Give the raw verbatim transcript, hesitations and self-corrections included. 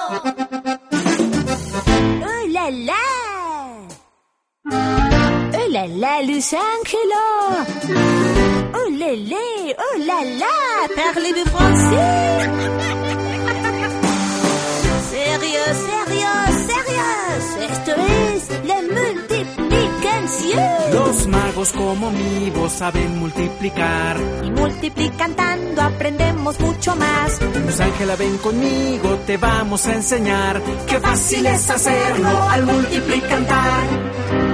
Oh là là! Oh là là, Los Angeles! Oh là là! Oh là là! Parlez-vous français? Sérieux, sérieux, sérieux. Esto es la multiplicación. Los magos como mi voz saben multiplicar. Y multiplicando aprendemos mucho más. Luz Ángela, ven conmigo, te vamos a enseñar. Qué fácil es hacerlo al multiplicar.